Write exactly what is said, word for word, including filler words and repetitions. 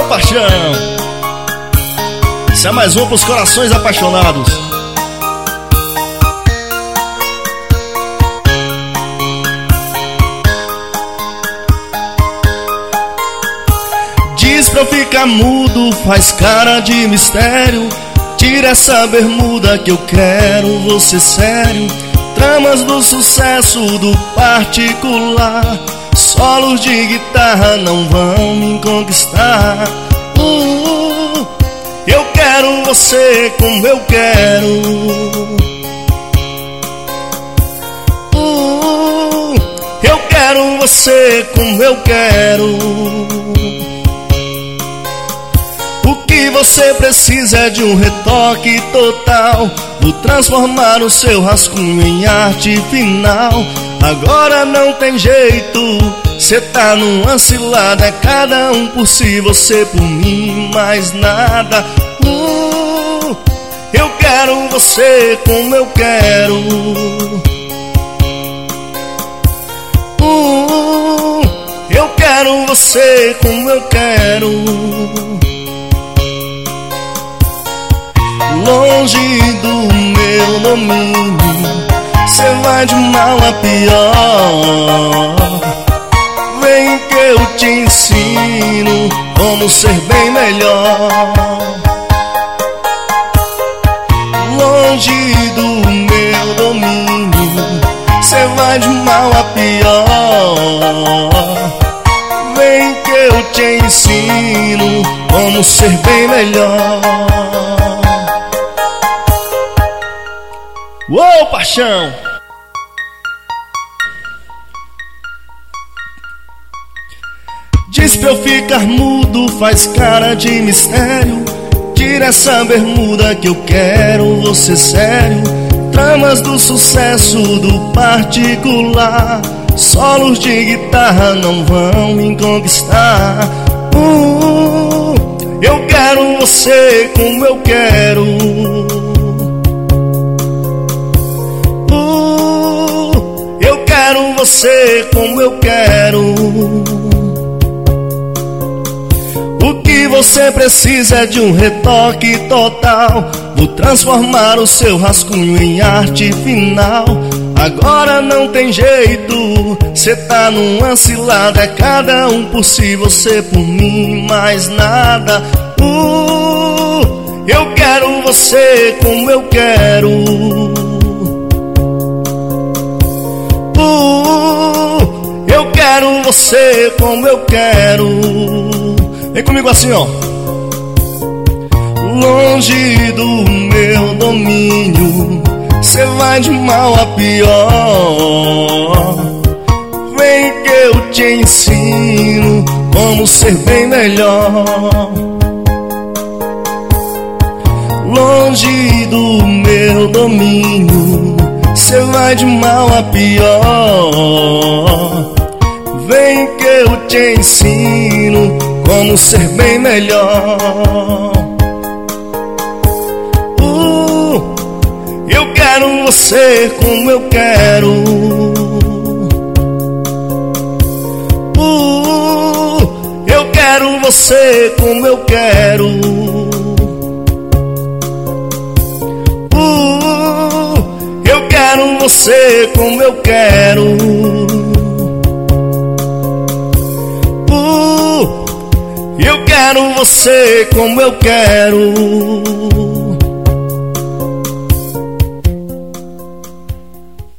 paixão! Isso é mais um pros corações apaixonados. Diz pra eu ficar mudo, faz cara de mistério. Tira essa bermuda que eu quero você sério. Tramas do sucesso do particular. Solos de guitarra não vão me conquistar. uh, Eu quero você como eu quero. uh, Eu quero você como eu quero. O que você precisa é de um retoque total. Vou transformar o seu rascunho em arte final. Agora não tem jeito, cê tá numa cilada. É cada um por si, você por mim, mais nada. uh, Eu quero você como eu quero. uh, Eu quero você como eu quero. Longe do meu domínio, cê vai de mal a pior. Vem que eu te ensino como ser bem melhor. Longe do meu domínio, cê vai de mal a pior. Vem que eu te ensino como ser bem melhor. Uou, paixão! Diz pra eu ficar mudo, faz cara de mistério. Tira essa bermuda que eu quero você sério. Tramas do sucesso do particular. Solos de guitarra não vão me conquistar. uh, Eu quero você como eu quero. Eu quero você como eu quero. O que você precisa é de um retoque total. Vou transformar o seu rascunho em arte final. Agora não tem jeito, cê tá numa cilada. É cada um por si, você por mim, mais nada. uh, Eu quero você como eu quero. Uh, eu quero você como eu quero. Vem comigo assim, ó. Longe do meu domínio, cê vai de mal a pior. Vem que eu te ensino como ser bem melhor. Longe do meu domínio, cê vai de mal a pior. Vem que eu te ensino como ser bem melhor. uh, Eu quero você como eu quero. uh, Eu quero você como eu quero. Eu quero você como eu quero. uh, Eu quero você como eu quero.